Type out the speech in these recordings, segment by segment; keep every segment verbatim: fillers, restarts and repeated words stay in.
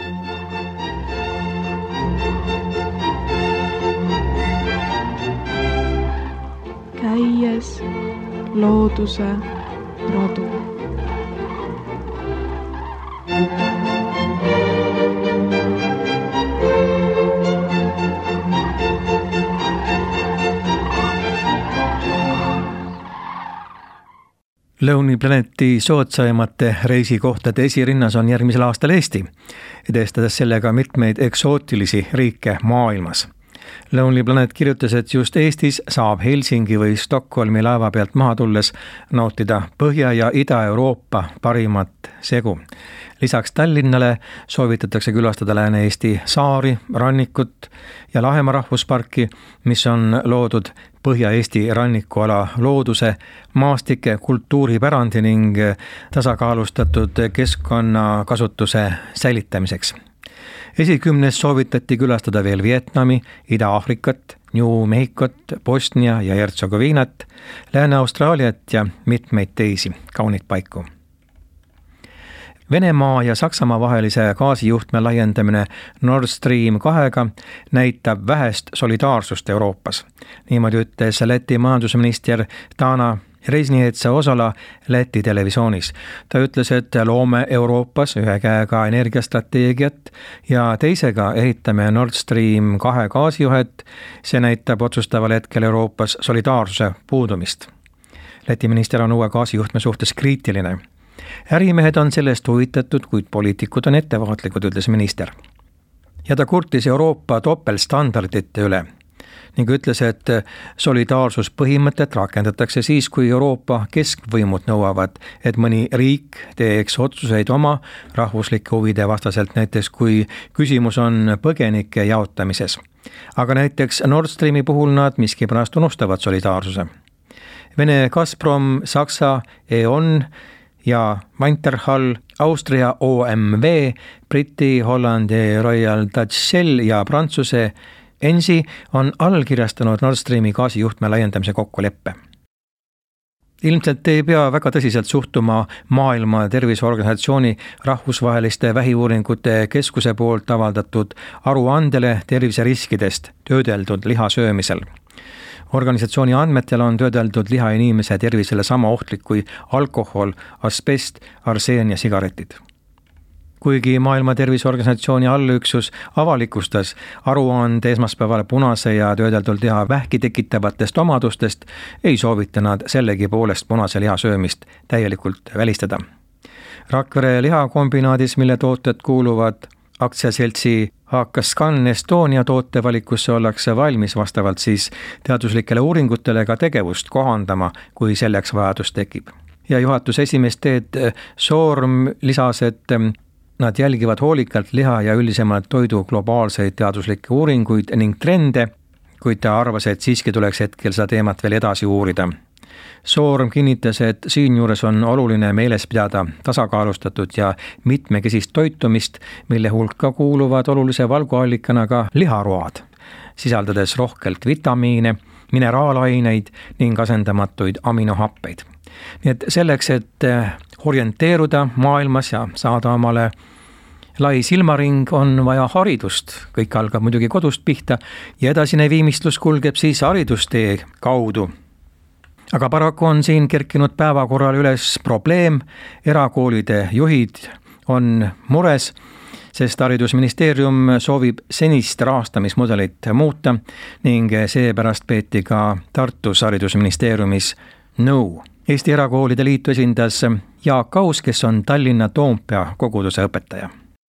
Käies looduse radu. Lonely Planeti soodsaimate reisikohtade esirinnas on järgmisel aastal Eesti, edestades sellega mitmeid eksootilisi riike maailmas. Lonely Planet kirjutas, et just Eestis saab Helsingi või Stockholmi laeva pealt maha tulles nautida Põhja- ja Ida-Euroopa parimat segu. Lisaks Tallinnale soovitatakse külastada Lääne-Eesti saari, rannikut ja Lahemaa rahvusparki, mis on loodud Põhja-Eesti rannikuala looduse, maastike, kultuuripärandi ning tasakaalustatud keskkonnakasutuse säilitamiseks. Esikümnes soovitati külastada veel Vietnami, Ida-Aafrikat, New Mehhikot, Bosnia ja Hertsegoviinat, Lääne-Austraaliat ja mitmeid teisi kaunit paiku. Venemaa ja Saksamaa vahelise gaasijuhtme laiendamine Nord Stream kahega näitab vähest solidaarsust Euroopas. Niimoodi ütles Läti majandusminister Dana Reizniece-Osola Läti televisioonis. Ta ütles, et loome Euroopas ühe käega energiastrateegiat ja teisega ehitame Nord Stream kahe gaasijuhet. See näitab otsustaval hetkel Euroopas solidaarsuse puudumist. Läti minister on uue gaasijuhtme suhtes kriitiline. Ärimehed on sellest huvitatud, kuid poliitikud on ettevaatlikud, ütles minister. Ja ta kurtis Euroopa topelstandardite üle ning ütles, et solidaarsuspõhimõtet rakendatakse siis, kui Euroopa keskvõimud nõuavad, et mõni riik teeks otsuseid oma rahvuslike huvide vastaselt, näiteks kui küsimus on põgenike jaotamises. Aga näiteks Nord Streami puhul nad miskipärast unustavad solidaarsuse. Vene Gazprom, Saksa E O N ja Wintershall, Austria O M V, Briti Hollandi Royal Dutch Shell ja Prantsuse Ensi on allkirjastanud Nord Streami gaasijuhtme laiendamise kokkuleppe. Ilmselt ei pea väga tõsiselt suhtuma Maailma Terviseorganisatsiooni rahvusvaheliste vähiuuringute keskuse poolt avaldatud aruandele terviseriskidest töödeldud liha söömisel. Organisatsiooni andmetel on töödeldud liha inimese tervisele sama ohtlik kui alkohol, asbest, arseen ja sigaretid. Kuigi Maailma Terviseorganisatsiooni allüksus avalikustas aruande esmaspäeval punase ja töödeldud liha vähki tekitavatest omadustest, ei soovita nad sellegi poolest punase liha söömist täielikult välistada. Rakvere lihakombinaadis, mille tooted kuuluvad aktsiaseltsi Hakascan Estonia tootevalikusse, ollakse valmis vastavalt siis teaduslikele uuringutele ka tegevust kohandama, kui selleks vajadus tekib. Ja juhatuse esimees Ted Soorm lisas, et nad jälgivad hoolikalt liha ja üldisemalt toidu globaalseid teaduslikke uuringuid ning trende, kuid ta arvas, et siiski tuleks hetkel seda teemat veel edasi uurida. Soorm kinnitas, et siinjuures on oluline meeles pidada tasakaalustatud ja mitmekesist toitumist, mille hulka kuuluvad olulise valguallikana ka liharoad, sisaldades rohkelt vitamiine, mineraalaineid ning asendamatuid aminohappeid. Nii et selleks, et orienteeruda maailmas ja saada omale lai silmaring, on vaja haridust. Kõik algab muidugi kodust pihta ja edasine viimistlus kulgeb siis haridustee kaudu. Aga paraku on siin kerkinud päevakorral üles probleem. Erakoolide juhid on mures, sest haridusministeerium soovib senist rahastamismudelit muuta ning seepärast peeti ka Tartus haridusministeeriumis nõu. Eesti Erakoolide Liitu esindas Jaak Aus, kes on Tallinna Toompea koguduse õpetaja.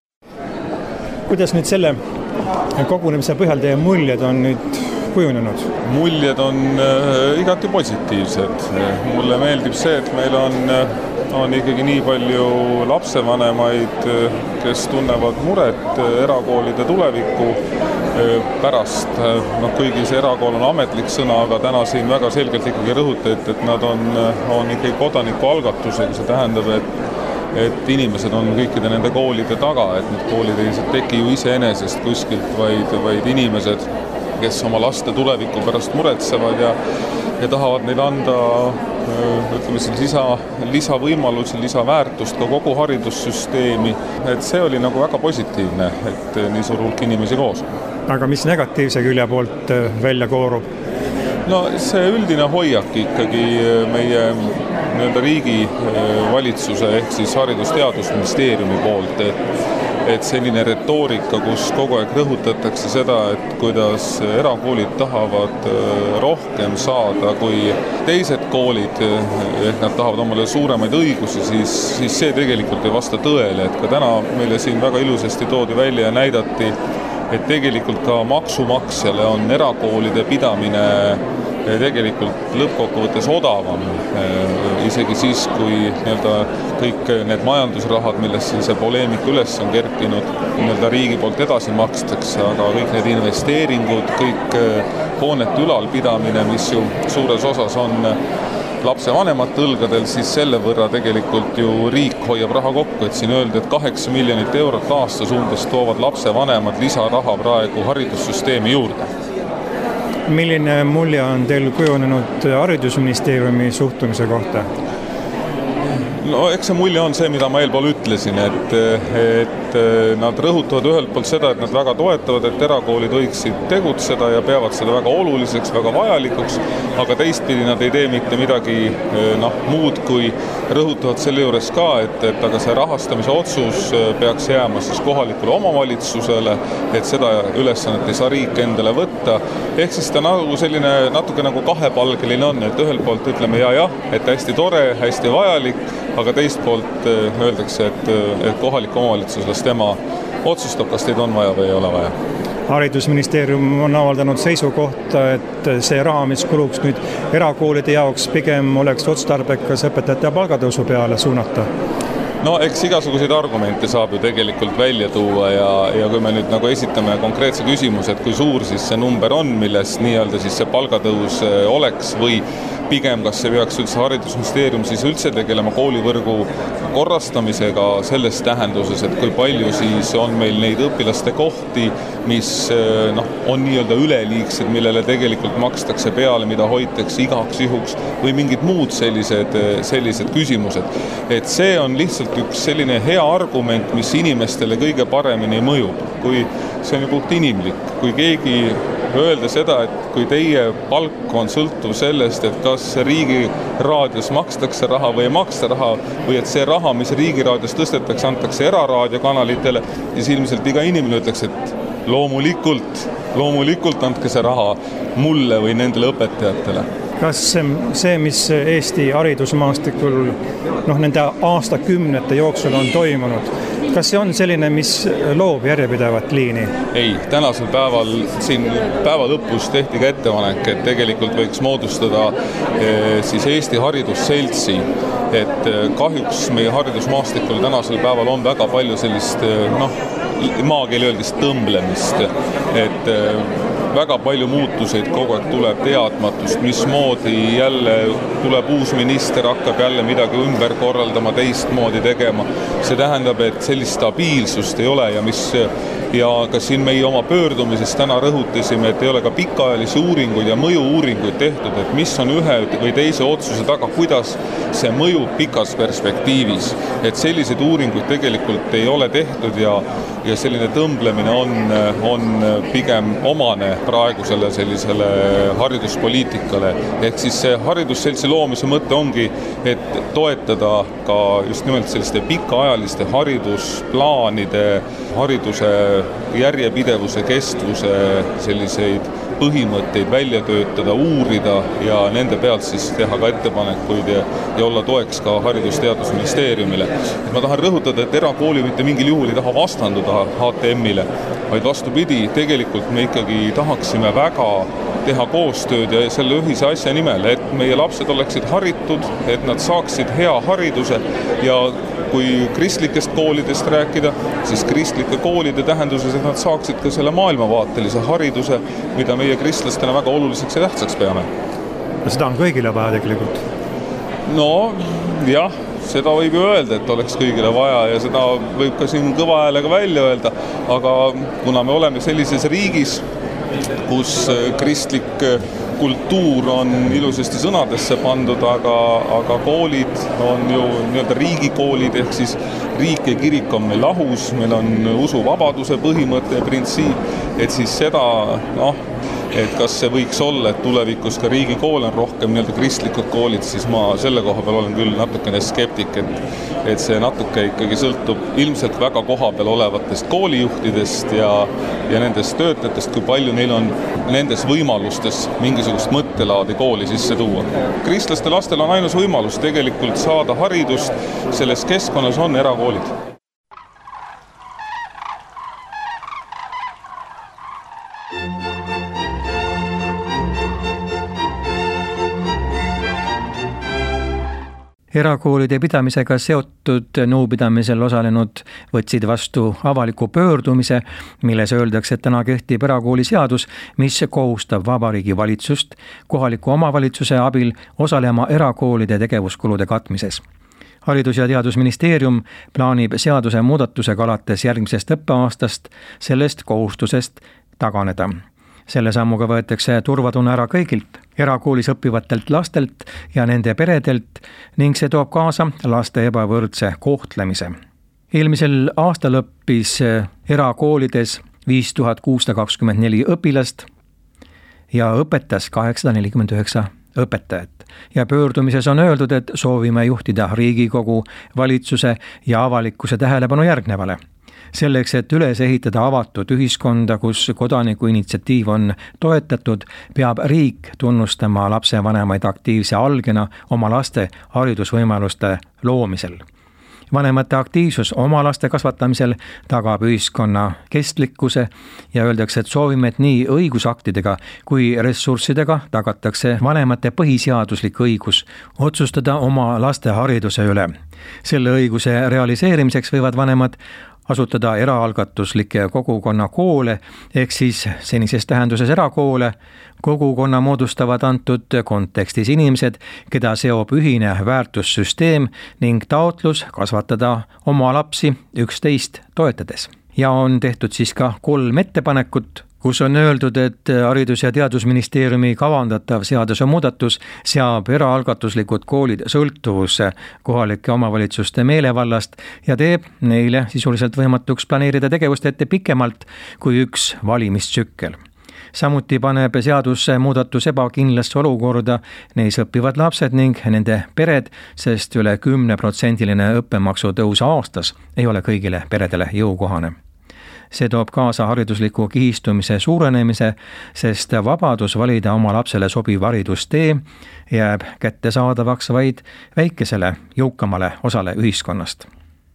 Kuidas nüüd selle kogunemise põhjal teie muljed on nüüd kujunenud? Muljed on äh, igati positiivsed. Mulle meeldib see, et meil on, on ikkagi nii palju lapsevanemaid, kes tunnevad muret erakoolide tuleviku pärast. No, kuigi see erakool on ametlik sõna, aga täna siin väga selgelt ikkagi rõhutati, et nad on, on ikkagi kodanikualgatusega. See tähendab, et et inimesed on kõikide nende koolide taga, et need koolid ei teki ju iseenesest kuskilt, vaid, vaid inimesed, kes oma laste tuleviku pärast muretsevad ja, ja tahavad neile anda ütleme siin lisa, lisavõimalusi, lisaväärtust ka kogu haridussüsteemi. Et see oli nagu väga positiivne, et nii suur hulk inimesi koos. Aga mis negatiivse külje poolt välja koorub? No see üldine hoiak ikkagi meie nii-öelda riigi valitsuse ehk siis Haridus-Teadusministeeriumi poolt, et et selline retoorika, kus kogu aeg rõhutatakse seda, et kuidas erakoolid tahavad rohkem saada kui teised koolid, ehk nad tahavad omale suuremaid õigusi, siis, siis see tegelikult ei vasta tõele, et ka täna meile siin väga ilusasti toodi välja ja näidati, et tegelikult ka maksumaksjale on erakoolide pidamine tegelikult lõppkokkuvõttes odavam, isegi siis, kui nii-öelda kõik need majandusrahad, millest siin see poleemik üles on kerkinud, nii-öelda riigi poolt edasi makstakse, aga kõik need investeeringud, kõik hoonete ülalpidamine, mis ju suures osas on lapsevanemate õlgadel, siis selle võrra tegelikult ju riik hoiab raha kokku, et siin öeldi, et kaheksa miljonit eurot aastas umbes toovad lapsevanemad lisaraha praegu haridussüsteemi juurde. Milline mulje on teil kujunenud Haridusministeeriumi suhtumise kohta? No eks see mulje on see, mida ma eelpool ütlesin, et, et nad rõhutavad ühelt poolt seda, et nad väga toetavad, et erakoolid võiksid tegutseda ja peavad seda väga oluliseks, väga vajalikuks, aga teistpidi nad ei tee mitte midagi noh, muud, kui rõhutavad selle juures ka, et, et aga see rahastamise otsus peaks jääma siis kohalikule omavalitsusele, et seda ülesannet ei saa riik endale võtta. Ehk siis ta nagu selline natuke nagu kahepalgeline on, et ühelt poolt ütleme ja jah, et hästi tore, hästi vajalik, aga teist poolt öeldakse, et, et kohalik omavalitsuslas tema otsustab, kas teid on vaja või ei ole vaja. Haridusministeerium on avaldanud seisukohta, et see raha, mis kuluks nüüd erakoolide jaoks, pigem oleks otstarbekas õpetajate palgatõusu peale suunata. No eks igasuguseid argumente saab ju tegelikult välja tuua ja, ja kui me nüüd nagu esitame konkreetse küsimuse, et kui suur siis see number on, milles nii-öelda siis see palgatõus oleks või pigem kas see peaks üldse Haridusministeerium siis üldse tegelema koolivõrgu korrastamisega selles tähenduses, et kui palju siis on meil neid õpilaste kohti, mis noh, on nii-öelda üleliigsed, millele tegelikult makstakse peale, mida hoitakse igaks juhuks või mingid muud sellised, sellised küsimused. Et see on lihtsalt üks selline hea argument, mis inimestele kõige paremini mõjub, kui see on ju puht inimlik, kui keegi öelda seda, et kui teie palk on sõltuv sellest, et kas riigi raadios makstakse raha või ei maksta raha, või et see raha, mis riigi raadios tõstetakse, antakse eraraadiokanalitele, siis ilmselt iga inimene ütleks, et loomulikult, loomulikult andke see raha mulle või nendele õpetajatele. Kas see, mis Eesti haridusmaastikul noh, nende aastakümnete jooksul on toimunud, kas see on selline, mis loob järjepidevat liini? Ei, tänasel päeval, siin päeva lõpus tehti ka ettepanek, et tegelikult võiks moodustada siis Eesti Haridusseltsi, et kahjuks meie haridusmaastikul tänasel päeval on väga palju sellist, noh, maakeeli öeldes tõmblemist, et väga palju muutuseid kogu aeg tuleb teadmatust, mismoodi jälle tuleb uus minister, hakkab jälle midagi ümber korraldama, teistmoodi tegema. See tähendab, et sellist stabiilsust ei ole ja mis ja ka siin meie oma pöördumises täna rõhutasime, et ei ole ka pikaajalisi uuringuid ja mõju-uuringuid tehtud, et mis on ühe või teise otsuse taga, kuidas see mõjub pikas perspektiivis. Et selliseid uuringuid tegelikult ei ole tehtud ja, ja selline tõmblemine on, on pigem omane praegusele sellisele hariduspoliitikale. Ehk siis see haridusseltsi loomise mõte ongi, et toetada ka just nimelt selliste pikaajaliste haridusplaanide, hariduse järjepidevuse, kestvuse selliseid põhimõtteid välja töötada, uurida ja nende pealt siis teha ka ettepanekuid ja, ja olla toeks ka Haridus-Teadusministeeriumile. Et ma tahan rõhutada, et erakooli mitte mingil juhul ei taha vastanduda H T M-ile, vaid vastupidi, tegelikult me ikkagi tahaksime väga teha koostööd ja selle ühise asja nimel, et meie lapsed oleksid haritud, et nad saaksid hea hariduse ja kui kristlikest koolidest rääkida, siis kristlike koolide tähenduses, et nad saaksid ka selle maailmavaatelise hariduse, mida meie kristlastena väga oluliseks ja tähtsaks peame. Ja seda on kõigile vaja tegelikult? No jah, seda võib ju öelda, et oleks kõigile vaja ja seda võib ka siin kõva häälega välja öelda, aga kuna me oleme sellises riigis, kus kristlik kultuur on ilusasti sõnadesse pandud, aga, aga koolid on ju nii-öelda riigikoolid, ehk siis riik ja kirik on meil lahus, meil on usuvabaduse põhimõte ja printsiip, et siis seda, noh, et kas see võiks olla, et tulevikus ka riigikool on rohkem nii-öelda kristlikud koolid, siis ma selle koha peal olen küll natukene skeptik, et, et see natuke ikkagi sõltub ilmselt väga koha peal olevatest koolijuhtidest ja, ja nendest töötajatest, kui palju neil on nendes võimalustes mingisugust mõttelaadi kooli sisse tuua. Kristlaste lastel on ainus võimalus tegelikult saada haridust, selles keskkonnas on erakoolid. Erakoolide pidamisega seotud nõupidamisel osalenud võtsid vastu avaliku pöördumise, milles öeldakse, et täna kehtib erakooli seadus, mis kohustab Vabariigi valitsust kohaliku omavalitsuse abil osalema erakoolide tegevuskulude katmises. Haridus- ja Teadusministeerium plaanib seaduse muudatusega alates järgmisest õppeaastast sellest kohustusest taganeda. Selle sammuga võetakse turvatunne ära kõigilt erakoolis õppivatelt lastelt ja nende peredelt ning see toob kaasa laste ebavõrdse kohtlemise. Eelmisel aastal õppis erakoolides viis tuhat kuussada kakskümmend neli õpilast ja õpetas kaheksasada nelikümmend üheksa õpetajat. Ja pöördumises on öeldud, et soovime juhtida Riigikogu, valitsuse ja avalikkuse tähelepanu järgnevale. Selleks, et üles ehitada avatud ühiskonda, kus kodaniku initsiatiiv on toetatud, peab riik tunnustama lapsevanemaid aktiivse algena oma laste haridusvõimaluste loomisel. Vanemate aktiivsus oma laste kasvatamisel tagab ühiskonna kestlikkuse ja öeldakse, et soovime, et nii õigusaktidega kui ressurssidega tagatakse vanemate põhiseaduslik õigus otsustada oma laste hariduse üle. Selle õiguse realiseerimiseks võivad vanemad asutada eraalgatuslikke kogukonna koole, ehk siis senises tähenduses erakoole. Kogukonna moodustavad antud kontekstis inimesed, keda seob ühine väärtussüsteem ning taotlus kasvatada oma lapsi üksteist toetades. Ja on tehtud siis ka kolm ettepanekut, kus on öeldud, et Haridus- ja Teadusministeeriumi kavandatav seaduse muudatus seab eraalgatuslikud koolid sõltuvusse kohalike omavalitsuste meelevallast ja teeb neile sisuliselt võimatuks planeerida tegevust ette pikemalt kui üks valimistsükkel. Samuti paneb seaduse muudatus ebakindlasse olukorda neis õppivad lapsed ning nende pered, sest üle kümne protsendiline õppemaksu tõus aastas ei ole kõigile peredele jõukohane. See toob kaasa haridusliku kihistumise suurenemise, sest vabadus valida oma lapsele sobiv haridustee jääb kättesaadavaks vaid väikesele jõukamale osale ühiskonnast.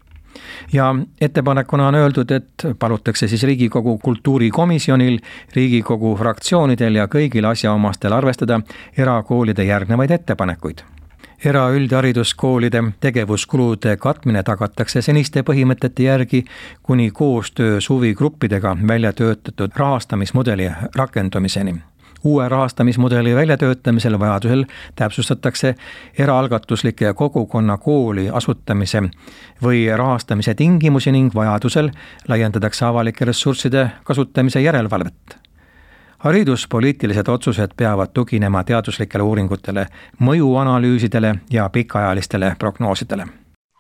Ja ettepanekuna on öeldud, et palutakse siis Riigikogu kultuurikomisjonil, Riigikogu fraktsioonidel ja kõigil asjaomastel arvestada erakoolide järgnevaid ettepanekuid. Eraüldhariduskoolide tegevuskulude katmine tagatakse seniste põhimõtete järgi kuni koostöö huvigruppidega välja töötatud rahastamismudeli rakendumiseni. Uue rahastamismudeli väljatöötamisel vajadusel täpsustatakse eraalgatuslike kogukonna kooli asutamise või rahastamise tingimusi ning vajadusel laiendatakse avalike ressursside kasutamise järelevalvet. Hariduspoliitilised otsused peavad tuginema teaduslikele uuringutele, mõjuanalüüsidele ja pikaajalistele prognoosidele.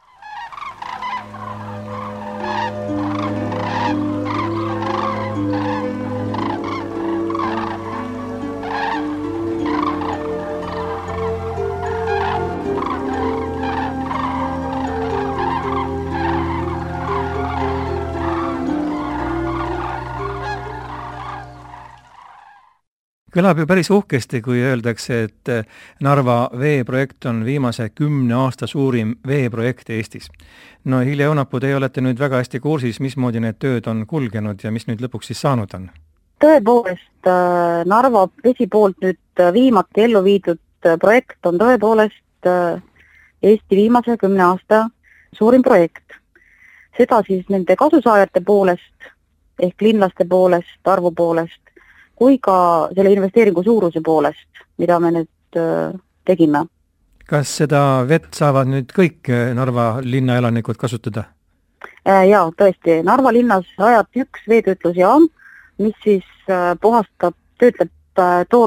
Kõlab ju päris uhkesti, kui öeldakse, et Narva veeprojekt on viimase kümne aasta suurim veeprojekt Eestis. No Hilja Õunapuu, te olete nüüd väga hästi kursis, mismoodi need tööd on kulgenud ja mis nüüd lõpuks siis saanud on? Tõepoolest, Narva vesi poolt nüüd viimati ellu viidud projekt on tõepoolest Eesti viimase kümne aasta suurim projekt. Seda siis nende kasusaajate poolest ehk linlaste poolest, arvu poolest, kui ka selle investeeringu suuruse poolest, mida me nüüd tegime. Kas seda vett saavad nüüd kõik Narva linna elanikud kasutada? Jaa, tõesti. Narva linnas rajati üks veetöötlusjaam, mis siis puhastab, töötleb toorvett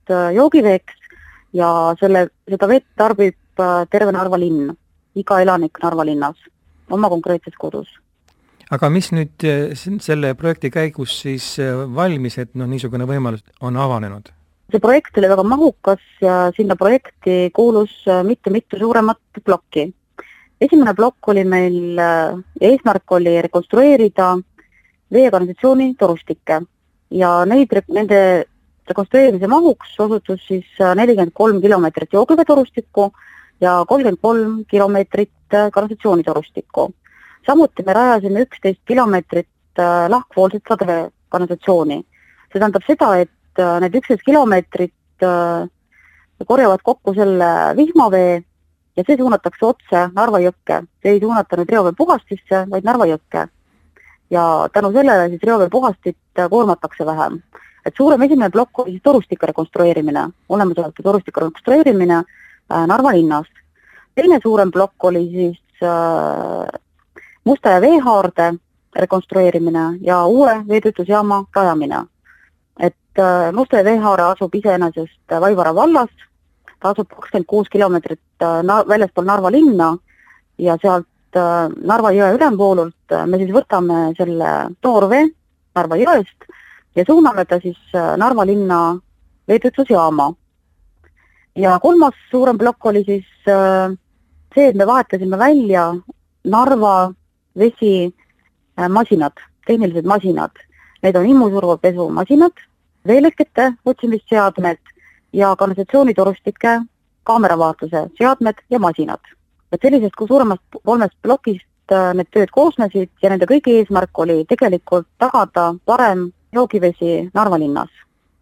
joogiveeks ja selle, seda vett tarbib terve Narva linn, iga elanik Narva linnas, oma konkreetses kodus. Aga mis nüüd selle projekti käigus siis valmis, et no, niisugune võimalus on avanenud? See projekt oli väga mahukas ja sinna projekti kuulus mitu-mitu suuremat plokki. Esimene plokk oli meil, eesmärk oli rekonstrueerida vee- ja kanalisatsiooni torustikke ja neid, nende rekonstrueerimise mahuks osutus siis nelikümmend kolm kilomeetrit joogivee torustikku ja kolmkümmend kolm kilomeetrit kanalisatsiooni torustikku. Samuti me rajasime üksteist kilomeetrit lahkvoolset sadevee kanalisatsiooni. See tähendab seda, et need üksteist kilomeetrit korjavad kokku selle vihmavee ja see suunatakse otse Narva jõkke. See ei suunata nüüd reovee puhastisse, vaid Narva jõkke. Ja tänu sellele siis reovee puhastit koormatakse vähem. Et suurem esimene plokk oli siis torustike rekonstrueerimine, olemasolevate torustike rekonstrueerimine Narva linnas. Teine suurem plokk oli siis Musta ja veehaarde rekonstrueerimine ja uue veetöötlusjaama rajamine. Et Musta ja veehaare asub iseenesest Vaivara vallas, ta asub kakskümmend kuus kilomeetrit väljaspool Narva linna ja sealt Narva jõe ülempoolult me siis võtame selle toorvee Narva jõest ja suuname ta siis Narva linna veetöötlusjaama. Ja kolmas suurem plokk oli siis see, et me vahetasime välja Narva vesi masinad, tehnilised masinad. Need on immusurvapesu masinad, veelekete otsimisseadmed ja kanalisatsioonitorustike kaameravaatluse seadmed ja masinad. Et sellisest kui suuremast kolmest plokist need tööd koosnesid ja nende kõigi eesmärk oli tegelikult tagada parem joogivesi Narva linnas.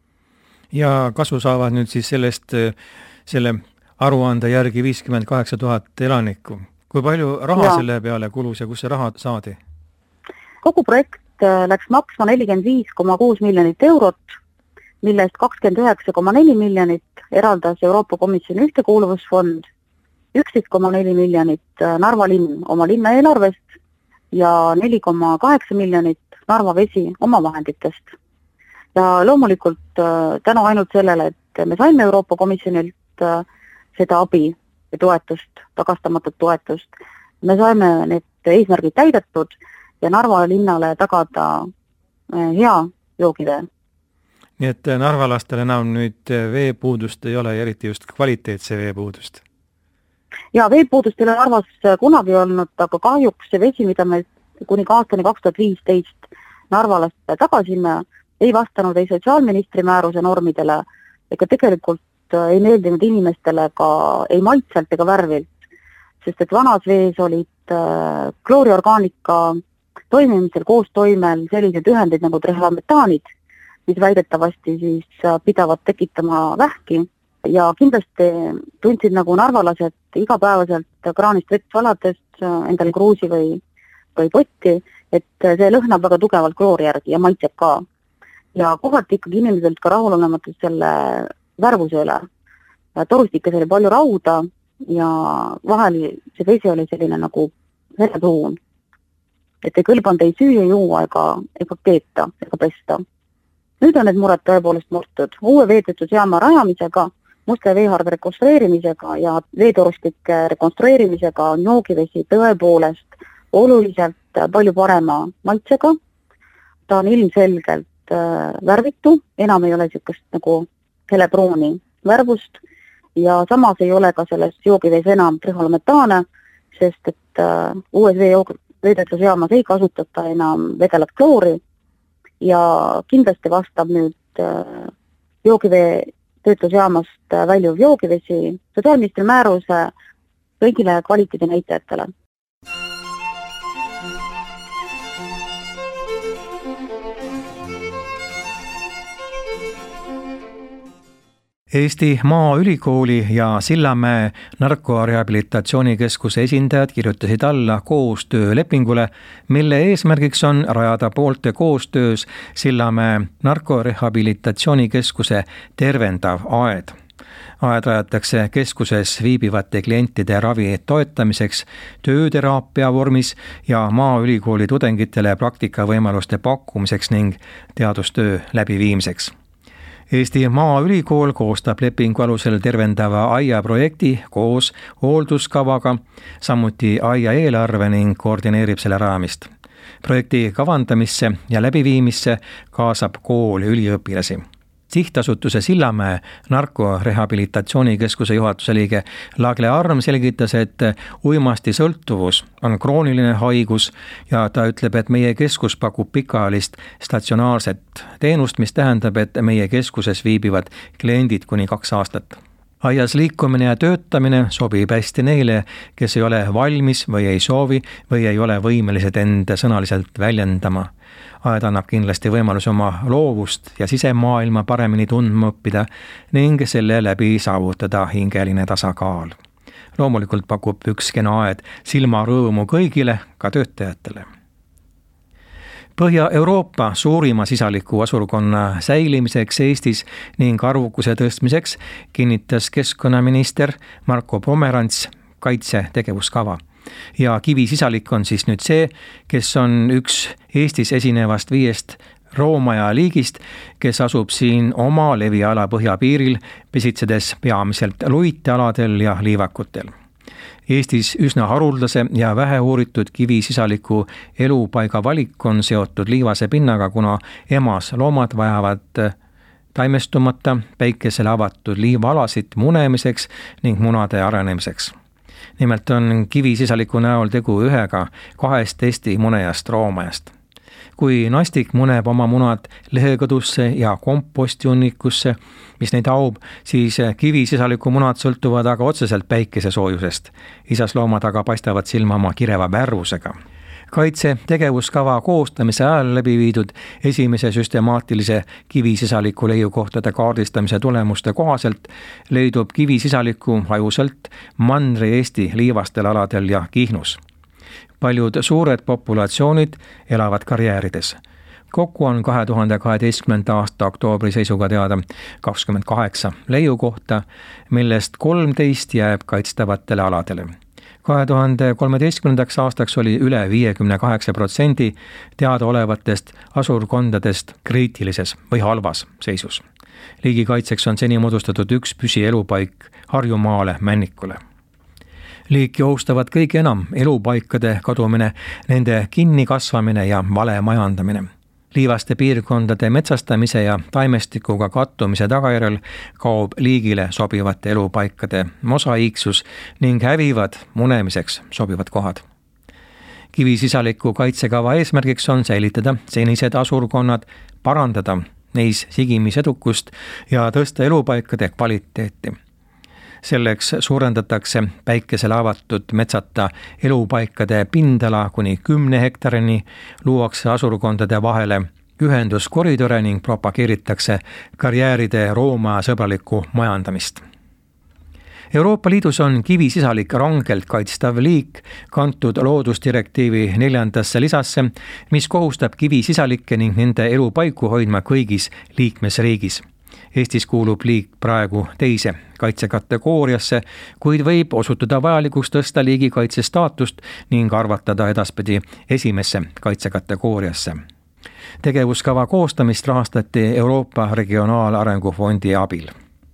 Ja kasu saavad nüüd siis sellest, selle aruande järgi viiskümmend kaheksa tuhat elanikku. Kui palju raha ja. selle peale kulus ja kus see raha saadi? Kogu projekt läks maksma nelikümmend viis koma kuus miljonit eurot, millest kakskümmend üheksa koma neli miljonit eraldas Euroopa Komisjoni ühtekuuluvusfond, üksteist koma neli miljonit Narva linn oma linna eelarvest ja neli koma kaheksa miljonit Narva vesi oma vahenditest. Ja loomulikult tänu ainult sellele, et me saime Euroopa Komisjonilt seda abi ja toetust, tagastamatut toetust, me saime need eesmärgid täidetud ja Narva linnale tagada hea joogivee. Nii et narvalastel enam nüüd veepuudust ei ole, eriti just kvaliteetse veepuudust? Ja veepuudust ei ole Narvas kunagi olnud, aga kahjuks see vesi, mida me kuni aastani kaks tuhat viisteist Narvalast tagasime, ei vastanud ei sotsiaalministri määruse normidele ega tegelikult ei meeldinud inimestele ka ei maitselt ega värvilt, sest et vanas vees olid klooriorgaanika toimimisel koos toimel sellised ühendid nagu trihlametaanid, mis väidetavasti siis pidavad tekitama vähki ja kindlasti tundsid nagu narvalased igapäevaselt kraanist vett valates endale kruusi või, või potti, et see lõhnab väga tugevalt kloori järgi ja maitseb ka. Ja kohati ikkagi inimeselt ka rahulolematud selle värvuse üle. Torustikes oli palju rauda ja vahel see vesi oli selline nagu verepruun. Et ei kõlbanud ei süüa juua ega, ega keeta ega pesta. Nüüd on need mured tõepoolest murtud. Uue veetöötlusjaama rajamisega, Musta ja veehaarde rekonstrueerimisega ja veetorustike rekonstrueerimisega on joogivesi tõepoolest oluliselt palju parema maitsega. Ta on ilmselgelt värvitu, enam ei ole niisugust nagu helepruuni värvust ja samas ei ole ka selles joogivees enam trihlametaane, sest et uh, uues veetöötlusjaamas ei kasutata enam vedelat kloori ja kindlasti vastab nüüd uh, joogivee töötlusjaamast väljuv joogivesi sotsiaalministri määruse kõigile kvaliteedi näitajatele. Eesti Maaülikooli ja Sillamäe narkorehabilitatsioonikeskuse esindajad kirjutasid alla koostöölepingule, mille eesmärgiks on rajada poolte koostöös Sillamäe narkorehabilitatsioonikeskuse tervendav aed. Aed rajatakse keskuses viibivate klientide ravi toetamiseks tööteraapia vormis ja Maaülikooli tudengitele praktikavõimaluste pakkumiseks ning teadustöö läbiviimiseks. Eesti Maaülikool koostab lepingu alusel tervendava aia projekti koos hoolduskavaga, samuti aia eelarve ning koordineerib selle rajamist. Projekti kavandamisse ja läbiviimisse kaasab kool üliõpilasi. Sihtasutuse Sillamäe narkorehabilitatsioonikeskuse juhatuse liige Lagle Arm selgitas, et uimasti sõltuvus on krooniline haigus ja ta ütleb, et meie keskus pakub pikaajalist statsionaarset teenust, mis tähendab, et meie keskuses viibivad kliendid kuni kaks aastat. Aias liikumine ja töötamine sobib hästi neile, kes ei ole valmis või ei soovi või ei ole võimelised end sõnaliselt väljendama. Aed annab kindlasti võimaluse oma loovust ja sisemaailma paremini tundma õppida ning selle läbi saavutada hingeline tasakaal. Loomulikult pakub üks kena aed silmarõõmu kõigile, ka töötajatele. Põhja-Euroopa suurima sisaliku asurkonna säilimiseks Eestis ning arvukuse tõstmiseks kinnitas keskkonnaminister Marko Pomerants kaitsetegevuskava. Ja kivisisalik on siis nüüd see, kes on üks Eestis esinevast viiest roomaja liigist, kes asub siin oma leviala põhjapiiril, pisitsedes peamiselt luitealadel ja liivakutel. Eestis üsna haruldase ja vähe uuritud kivisisaliku elupaiga valik on seotud liivase pinnaga, kuna emas loomad vajavad taimestumata päikesele avatud liivaalasid munemiseks ning munade arenemiseks. Nimelt on kivisisaliku näol tegu ühega kahest Eesti munejast roomajast. Kui nastik muneb oma munad lehekõdusse ja kompostiunnikusse, mis neid aub, siis kivisisaliku munad sõltuvad aga otseselt päikese soojusest. Isasloomad aga paistavad silma oma kireva värvusega. Kaitsetegevuskava koostamise ajal läbi viidud esimese süstemaatilise kivisisaliku leiukohtade kaardistamise tulemuste kohaselt leidub kivisisaliku hajuselt Mandri-Eesti liivastel aladel ja Kihnus. Paljud suured populatsioonid elavad karjäärides. Kokku on kahe tuhande kaheteistkümnenda aasta oktoobri seisuga teada kakskümmend kaheksa leiukohta, millest kolmteist jääb kaitstavatele aladele. kahe tuhande kolmeteistkümnendaks aastaks oli üle viiekümne kaheksa protsendi teadaolevatest asurkondadest kriitilises või halvas seisus. Liigikaitseks on seni moodustatud üks püsielupaik Harjumaale Männikule. Liiki ohustavad kõige enam elupaikade kadumine, nende kinnikasvamine ja vale majandamine. Liivaste piirkondade metsastamise ja taimestikuga kattumise tagajärjel kaob liigile sobivate elupaikade mosaiiksus ning hävivad munemiseks sobivad kohad. Kivisisaliku kaitsekava eesmärgiks on säilitada senised asurkonnad, parandada neis sigimisedukust ja tõsta elupaikade kvaliteeti. Selleks suurendatakse päikesele avatud metsata elupaikade pindala kuni kümne hektarini, luuakse asurkondade vahele ühenduskoridore ning propageeritakse karjääride Rooma sõbralikku majandamist. Euroopa Liidus on kivisisalik rangelt kaitstav liik kantud loodusdirektiivi neljandasse lisasse, mis kohustab kivisisalikke ning nende elupaiku hoidma kõigis liikmesriigis. Eestis kuulub liik praegu teise kaitsekategooriasse, kuid võib osutuda vajalikuks tõsta liigi kaitse staatust ning arvatada edaspidi esimesse kaitsekategooriasse. Tegevuskava koostamist rahastati Euroopa Regionaalarengu Fondi abil.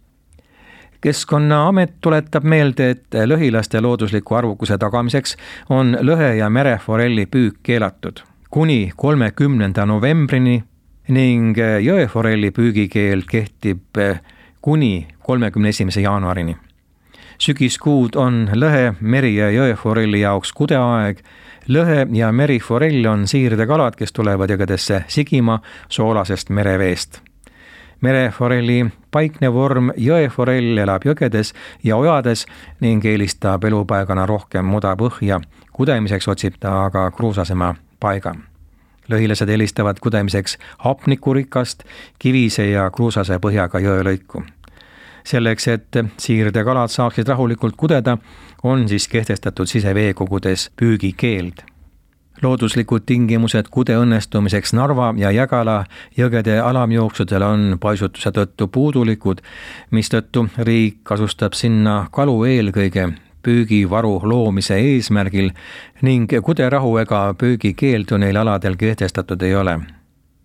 Keskkonnaamet tuletab meelde, et lõhilaste loodusliku arvukuse tagamiseks on lõhe- ja mereforelli püük keelatud kuni kolmekümnenda novembrini ning jõeforelli püügikeeld kehtib kuni kolmekümne esimese jaanuarini. Sügiskuud on lõhe, meri- ja jõeforelli jaoks kudeaeg. Lõhe- ja meriforell on siirdekalad, kes tulevad jõgedesse sigima soolasest mereveest. Mereforelli paikne vorm jõeforell elab jõgedes ja ojades ning eelistab elupaigana rohkem muda põhja. Kudemiseks otsib ta aga kruusasema paiga. Lõhilased eelistavad kudemiseks hapnikurikast, kivise ja kruusase põhjaga jõelõiku. Selleks, et siirdekalad saaksid rahulikult kudeda, on siis kehtestatud siseveekogudes püügikeeld. Looduslikud tingimused kude õnnestumiseks Narva ja Jägala jõgede alamjooksudel on paisutuse tõttu puudulikud, mistõttu riik kasustab sinna kalu eelkõige püügivaru loomise eesmärgil ning kuderahu ega püügikeeldu neil aladel kehtestatud ei ole.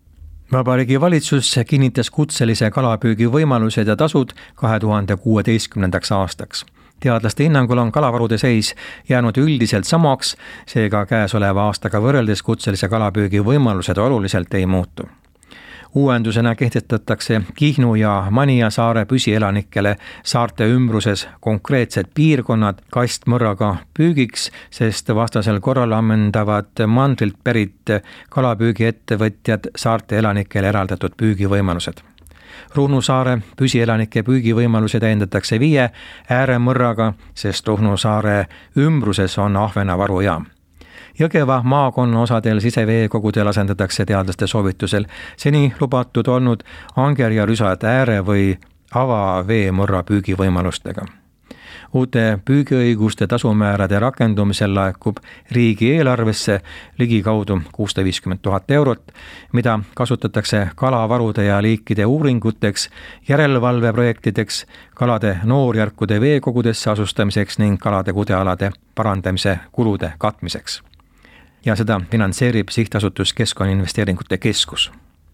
Vabariigi valitsus kinnitas kutselise kalapüügi võimalused ja tasud kahe tuhande kuueteistkümnendaks aastaks. Teadlaste hinnangul on kalavarude seis jäänud üldiselt samaks, seega käesoleva aastaga võrreldes kutselise kalapüügi võimalused oluliselt ei muutu. Uuendusena kehtestatakse Kihnu ja Manija saare püsielanikele saarte ümbruses konkreetsed piirkonnad kastmõrraga püügiks, sest vastasel korral ammendavad mandrilt pärit kalapüügiettevõtjad saarte elanikele eraldatud püügivõimalused. Ruhnu saare püsielanike püügivõimaluse täiendatakse viie ääremõrraga, sest Ruhnu saare ümbruses on ahvenavaru jaam. Jõgeva maakonna osadel siseveekogudel asendatakse teadlaste soovitusel seni lubatud olnud anger ja rüsad ääre või avaveemõrra püügivõimalustega. Uute püügiõiguste tasumäärade rakendumisel laekub riigieelarvesse ligikaudu kuussada viiskümmend tuhat eurot, mida kasutatakse kalavarude ja liikide uuringuteks, järelevalveprojektideks, kalade noorjärkude veekogudesse asustamiseks ning kalade kudealade parandamise kulude katmiseks. Ja seda finantseerib sihtasutus Keskkonnainvesteeringute Keskus.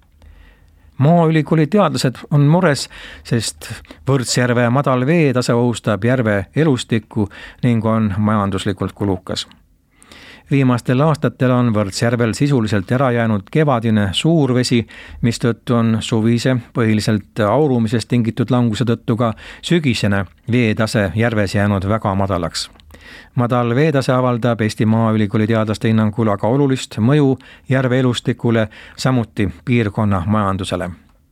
Maaülikooli teadlased on mures, sest Võrtsjärve madal veetase ohustab järve elustikku ning on majanduslikult kulukas. Viimastel aastatel on Võrtsjärvel sisuliselt ära jäänud kevadine suurvesi, mistõttu on suvise põhiliselt aurumisest tingitud languse tõttu ka sügisene veetase järves jäänud väga madalaks. Madal veetase avaldab Eesti Maaülikooli teadlaste hinnangul aga olulist mõju järve elustikule, samuti piirkonna majandusele.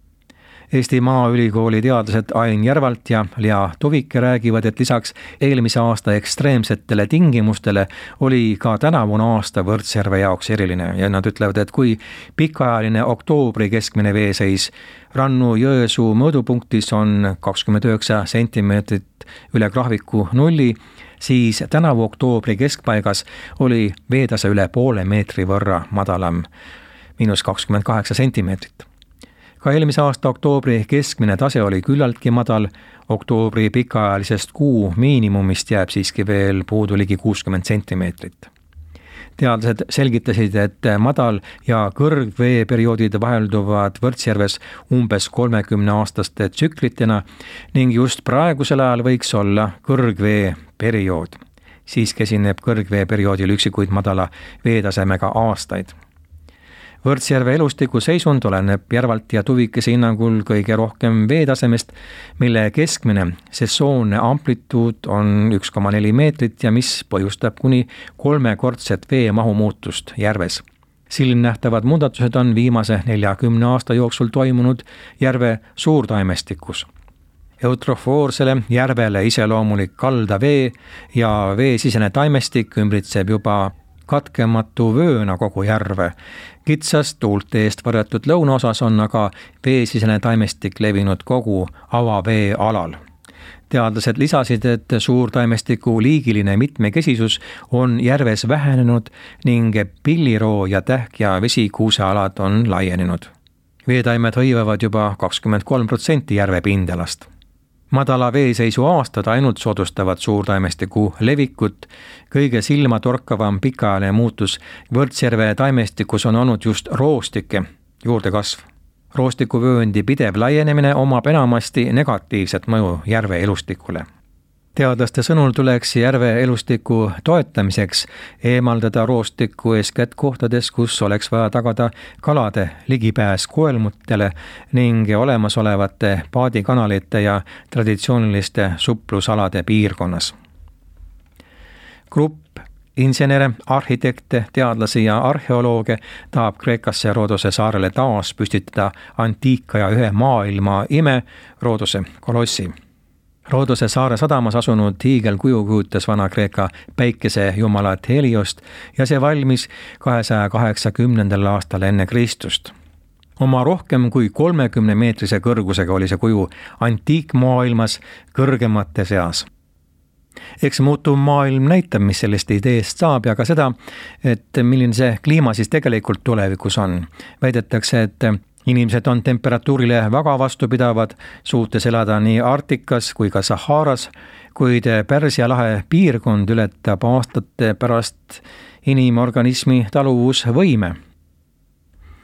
Eesti Maaülikooli teadlased Ain Järvalt ja Lea Tuvike räägivad, et lisaks eelmise aasta ekstreemsetele tingimustele oli ka tänavune aasta Võrtsjärve jaoks eriline ja nad ütlevad, et kui pikaajaline oktoobri keskmine veeseis Rannu Jõesuu mõõdupunktis on kakskümmend üheksa sentimeetrit üle graafiku nulli, siis tänavu oktoobri keskpaigas oli veetase üle poole meetri võrra madalam, miinus kakskümmend kaheksa sentimeetrit. Ka eelmise aasta oktoobri keskmine tase oli küllaltki madal, oktoobri pikaajalisest kuu miinimumist jääb siiski veel puudu ligi kuuskümmend sentimeetrit. Teadlased selgitasid, et madal- ja kõrgveeperioodid vahelduvad Võrtsjärves umbes kolmekümne aastaste tsüklitena ning just praegusel ajal võiks olla kõrgveeperiood. Siis esineb kõrgveeperioodil üksikuid madala veetasemega aastaid. Võrtsjärve elustiku seisund oleneb Järvalt ja Tuvikese hinnangul kõige rohkem veetasemest, mille keskmine sessoonne amplituud on üks koma neli meetrit ja mis põhjustab kuni kolmekordset veemahu muutust järves. Silmnähtavad muudatused on viimase neljakümne aasta jooksul toimunud järve suurtaimestikus. Eutrofoorsele järvele iseloomulik kaldavee ja veesisene taimestik ümbritseb juba katkematu vööna kogu järve. Kitsast tuult eest varjatud lõunaosas on aga veesisene taimestik levinud kogu avavee alal. Teadlased lisasid, et suurtaimestiku liigiline mitmekesisus on järves vähenenud ning pilliroo ja tähk- ja vesikuusealad on laienenud. Veetaimed hõivavad juba kakskümmend kolm protsenti järve pindalast. Madala veeseisu aastad ainult soodustavad suurtaimestiku levikut. Kõige silmatorkavam pikaajaline muutus Võrtsjärve taimestikus on olnud just roostike juurdekasv. Roostikuvööndi pidev laienemine omab enamasti negatiivset mõju järve elustikule. Teadlaste sõnul tuleks järve elustiku toetamiseks eemaldada roostikku eeskätt kohtades, kus oleks vaja tagada kalade ligipääs koelmutele ning olemasolevate paadikanalite ja traditsiooniliste suplusalade piirkonnas. Grupp insenere, arhitekte, teadlasi ja arheolooge tahab Kreekasse Roodose saarele taas püstitada antiikaja ühe maailma ime Roodose kolossi. Roodose saare sadamas asunud hiigelkuju kujutas Vana-Kreeka päikesejumalat Heliost ja see valmis kahesaja kaheksakümnendal aastal enne Kristust. Oma rohkem kui kolmekümne meetrise kõrgusega oli see kuju antiikmaailmas kõrgemate seas. Eks muutuv maailm näitab, mis sellest ideest saab ja ka seda, et milline see kliima siis tegelikult tulevikus on. Väidetakse, et inimesed on temperatuurile väga vastupidavad, suutes elada nii Arktikas kui ka Saharas, kuid Pärsia lahe piirkond ületab aastate pärast inimorganismi taluvusvõime.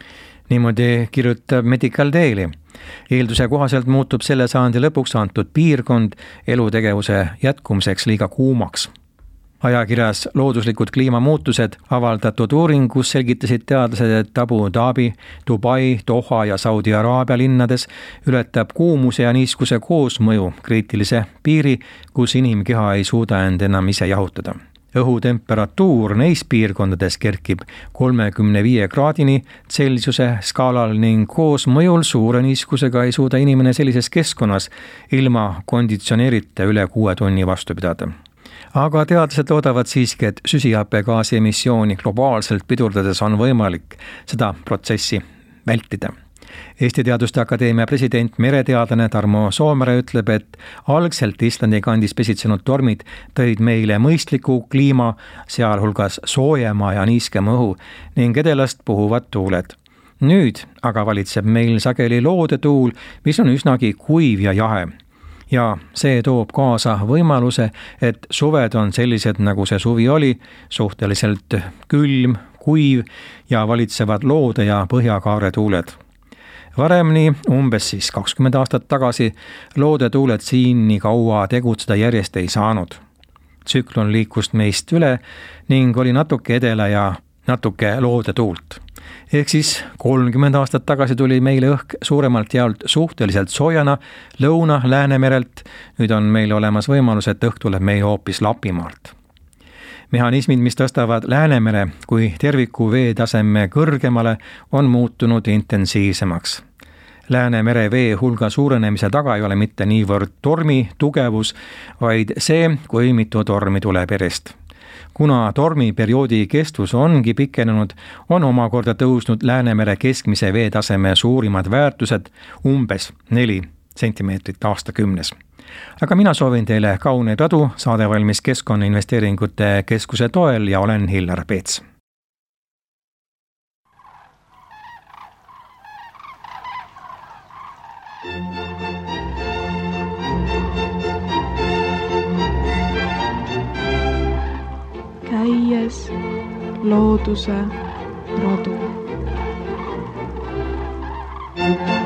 niimoodi kirjutab Medical Daily. Eelduse kohaselt muutub selle sajandi lõpuks antud piirkond elutegevuse jätkumiseks liiga kuumaks. Ajakirjas Looduslikud kliimamuutused avaldatud uuringus selgitasid teadlased, et Abu Dhabi, Dubai, Doha ja Saudi Araabia linnades ületab kuumuse ja niiskuse koosmõju kriitilise piiri, kus inimkeha ei suuda end enam ise jahutada. Õhutemperatuur neis piirkondades kerkib kolmekümne viie kraadini Celsiuse skaalal ning koos mõjul suure niiskusega ei suuda inimene sellises keskkonnas ilma konditsioneerita üle kuue tunni vastu pidada. Aga teadlased loodavad siiski, et süsihappegaasi emissiooni globaalselt pidurdades on võimalik seda protsessi vältida. Eesti Teaduste Akadeemia president mereteadlane Tarmo Soomere ütleb, et algselt Islandi kandis pesitsenud tormid tõid meile mõistliku kliima, sealhulgas soojema ja niiskema õhu ning edelast puhuvad tuuled. Nüüd aga valitseb meil sageli loodetuul, mis on üsnagi kuiv ja jahe. Ja see toob kaasa võimaluse, et suved on sellised, nagu see suvi oli, suhteliselt külm, kuiv ja valitsevad loode- ja põhjakaare tuuled. Varemni, umbes siis kakskümmend aastat tagasi, loodetuuled siin nii kaua tegutseda järjest ei saanud. Tsüklon liikus meist üle ning oli natuke edela ja natuke loodetuult. Ehk siis kolmkümmend aastat tagasi tuli meile õhk suuremalt jaolt suhteliselt soojana Lõuna Läänemerelt. Nüüd on meil olemas võimalus, et õhk tuleb meil hoopis Lapimaalt. Mehhanismid, mis tõstavad Läänemere kui terviku veetaseme kõrgemale, on muutunud intensiivsemaks. Läänemere vee hulga suurenemise taga ei ole mitte niivõrd tormi tugevus, vaid see, kui mitu tormi tuleb järjest. Kuna tormiperioodi kestvus ongi pikenenud, on omakorda tõusnud Läänemere keskmise veetaseme suurimad väärtused umbes neli sentimeetrit aastakümnes. Aga mina soovin teile kauneid radu, saade valmis Keskkonnainvesteeringute Keskuse toel ja olen Hillar Peets. Käies looduse radu.